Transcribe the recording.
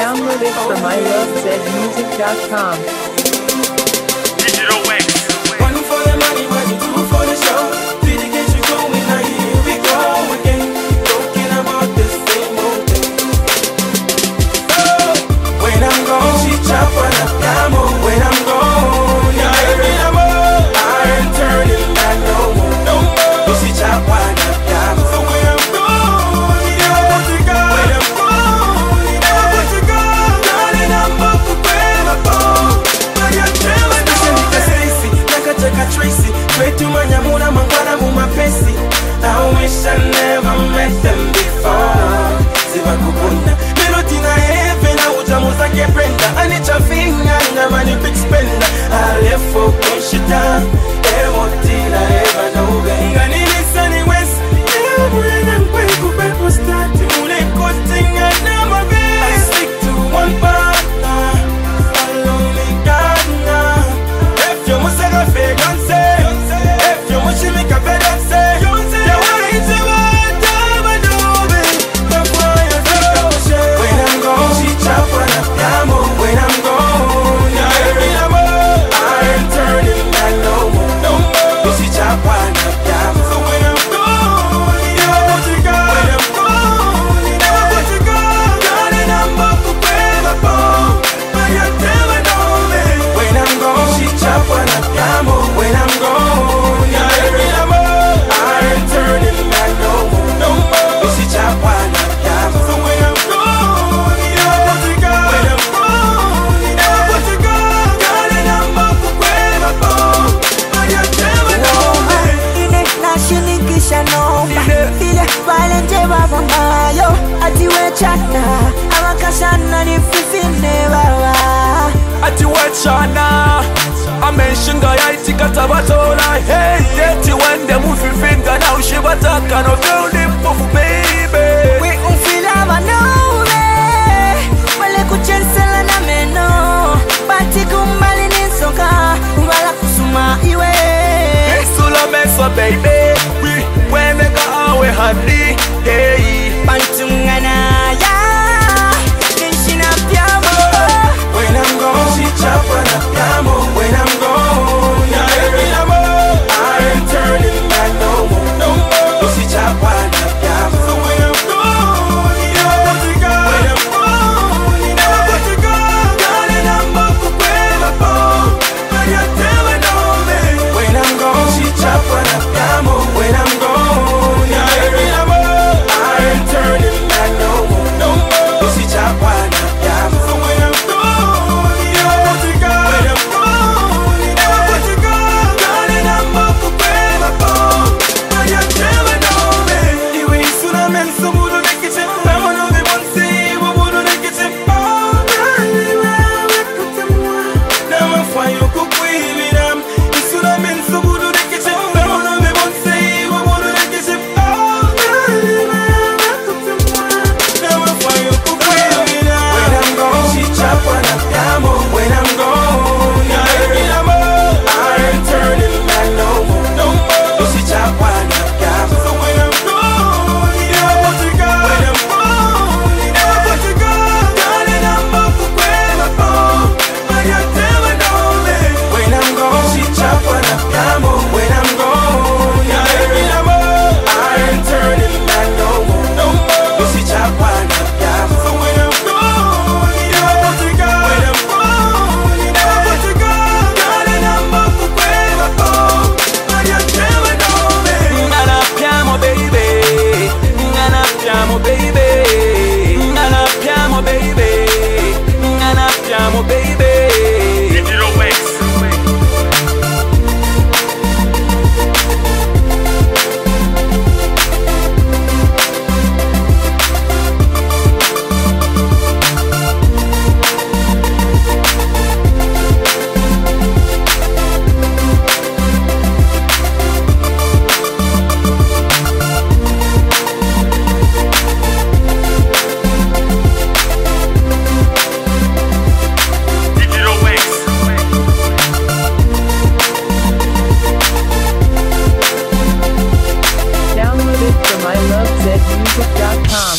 Download it from ilovezmusic.com. Digital Wax. One for the money, what you do for the show. Did it get you going? Now here we go again. Talking about the same old thing. Oh, when I'm gone, she chop on a piano. When I'm gone, yeah, I ain't turning back no more. No more. She chop on a piano. So when I'm gone, yeah, what you got? When I'm gone, yeah, what you got? Darling, I'm up to grab my phone. Now you're telling me. Chaka Tracy, pray to my Yamuna Mangwana Mumapesi. I wish I never met them before. Siva Kukuna, Melody na heaven, I would almost like a Brenda. I need your finger, I'm a big spender. I left for Kushita, Emotina, ever know. I need this anyways. When I'm going to bed, we'll start to make good thing. I stick to one partner. I only got now. If you must have a fake answer, if you must make a better answer, you're right to what I'm doing. Before you go, when I'm gone, she chop on a piano. When I'm gone, I ain't turning back no more. No more. She chop on a piano. So when I'm gone, yeah, what you got? When I'm gone, yeah, what you got? Darling, I'm up to grab my phone. But you're telling on me. When I'm gone, she chop on a piano. When I'm gone, yeah, I ain't turning back no more. No more. She chop on a piano. So when I'm gone, yeah, what you got? When I'm gone, yeah, what you got? Darling, I'm up to grab my phone. But you're telling on me. Nashinikisha nomba ile pale njeba vamayo atiwe chana awakashana ni fifine baba atiwe chana amenshinga yaitika tabatola hey yeti wende mufifinga na ushibataka no building pofu baby we ufila banove wale kuchensela na meno bati kumbali nisoka wala kusuma iwe Isula meso baby we wenega awe handi hey Bantungana ya Kinshina piamo When I'm gone, she chop on a piano. When I'm gone, yeah, I ain't turning back no more. No more. She chop on a piano. So when I'm gone, yeah, what you got? When I'm gone, yeah, what you got? Darling, I'm up to grab my phone. But you're telling on me. When I'm gone, she chop on a piano. When I'm gone, yeah, I ain't turning back no more. No more. She chop on a piano. So when I'm gone, yeah, what you got? When I'm gone, yeah, what you got? Darling, I'm up to grab my phone. But you're telling on me. Iwe isura menso buru nekiche. Namono de bonse iwo buru nekiche. Oh, iwe wekutemwa. Namafayo kukuibiram. Isura menso buru nekiche. Namono de bonse iwo buru nekiche. Oh, iwe wekutemwa. Namafayo kukuibiram. When I'm gone, she chop on a piano. When I'm gone, I ain't turning back no more. No more. She chop on a piano. So when I'm gone, yeah, what you got? When I'm gone, yeah, what you got? Darling, I'm up to grab my phone. But you're telling on me. When I'm gone, she chop on a piano. When I'm gone, I ain't turning back no more. No more. She chop on a piano. So when I'm gone, yeah, what you got? When I'm gone, yeah, what you got? Darling, I'm up to grab my phone. But you're telling on me. Ngana piamo baby Ngana piamo baby Ngana piamo baby Ngana piamo baby Digital Wax. Digital Wax. Download it from ilovezmusic.com.